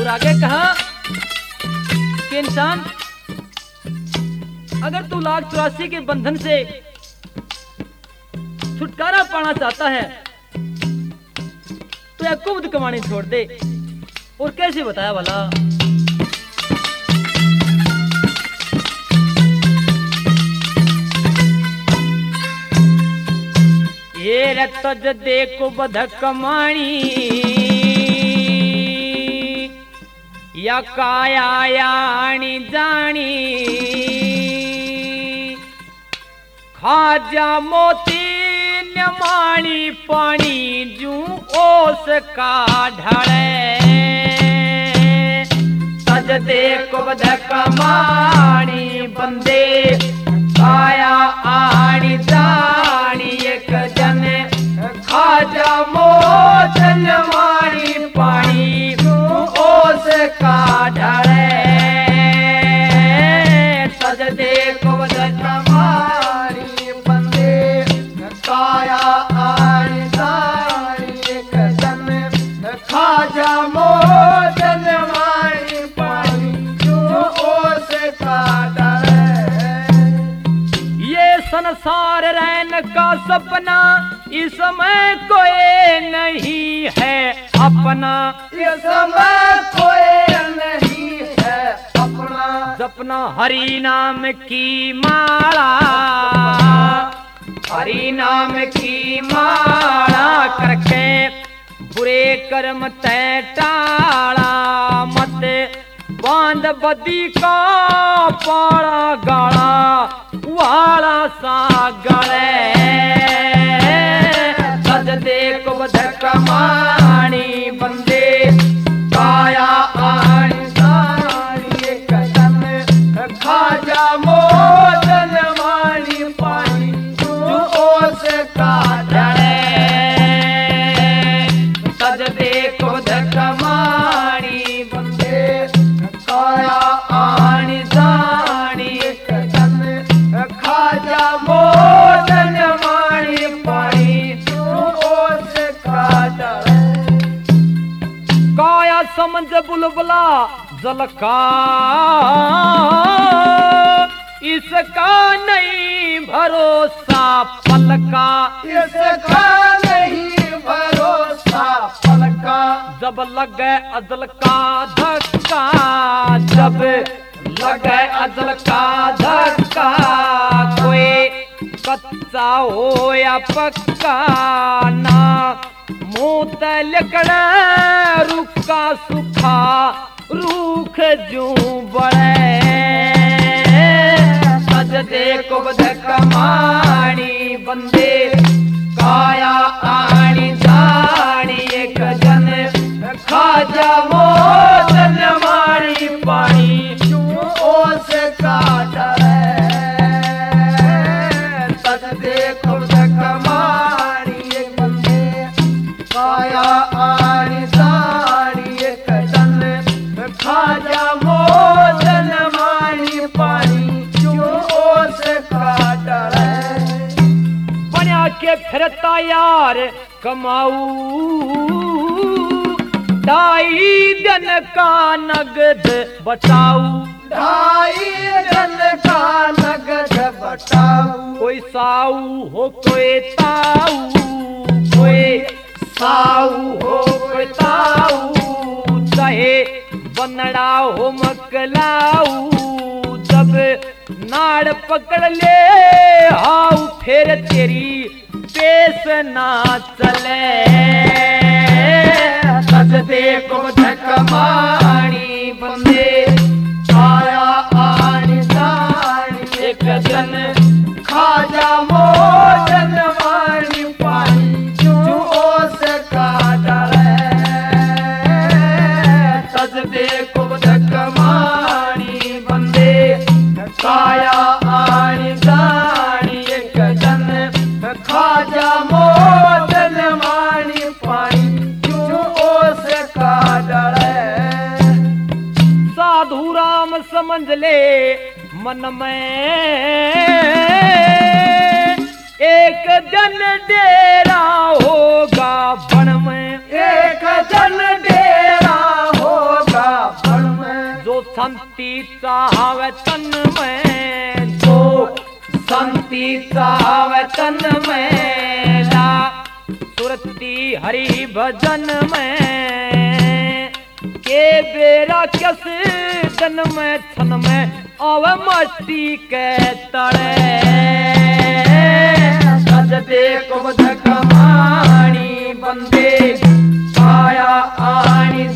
और आगे कहा कि इंसान अगर तू लाख 84 के बंधन से छुटकारा पाना चाहता है तो यह कुब्द कमानी छोड़ दे। और कैसे बताया भला? ये रत देखो बध कमाणी या काया यानी जानी खाजा मोती न्यमाणी पानी जू ओस का ढले सज देखो बध कमाणी बंदे काया आनी जानी एक जन खाजा मोत न्यमाणी पानी ओस का ढले सज देखो बध कमाणी बंदे काया आनी जानी एक जन खाजा मोत न्यमाणी पानी ओस का संसार रैन का सपना इसमें कोई नहीं है अपना। इसमें कोई नहीं है अपना। जपना हरि नाम की माला हरि नाम की माला करके बुरे कर्म तय टाला मत बांध बदी का पाड़ा गाड़ा वाला सा गले सज देखो बध कमाणी बंदे काया आनी जानी एक जन खाजा मोदन मानी पानी जो ओस का ढले सज देखो बध कमाणी बंदे काया आनी जानी एक जन खाजा मोदन मानी पानी ओस का ढले। काया समझ बुलबुला जल का इसका नहीं भरोसा पल का। इसका नहीं भरोसा पल का। जब लगे अजल का धक्का जब लगे अजल का धक्का कोई कच्चा हो या पक्का ना मुंह तलकड़ा रुका सुखा रूख जू बड़े सज देखो बध कमाणी बंदे काया आनी जानी एक जन खाजा मोदन मानी पानी ओस का ढले सज देखो बध कमाणी एक बंदे काया आनी जानी एक जन खाजा मोदन मानी पानी ओस का ढले। बना के फिरता यार कमाऊ ढाई दिन का नगद बचाऊ। ढाई दिन का नगद बचाऊ। कोई साऊ हो कोई ताऊ कोई साऊ हो कोई ताऊ चाहे बनड़ा हो मकलाऊ जब नाड़ पकड़ ले हाउ फिर तेरी पेश ना चले सज देखो बध कमाणी बंदे काया आनी जानी एक जन खाजा मोदन मानी पानी जो ओस का ढले सज देखो बध कमाणी बंदे काया आनी जानी एक जन खाजा मोदन मानी पानी जो ओस का ढले। साधु राम समझ ले मन में एक जन डेरा होगा बन में। एक जन डेरा होगा चाहवे तन में जो शांति चाहवे तन में ला सुरती हरि भजन में के बेरा किस तन में छन में आवे मस्ती के तड़े सज देखो कमानी बंदे आया आनी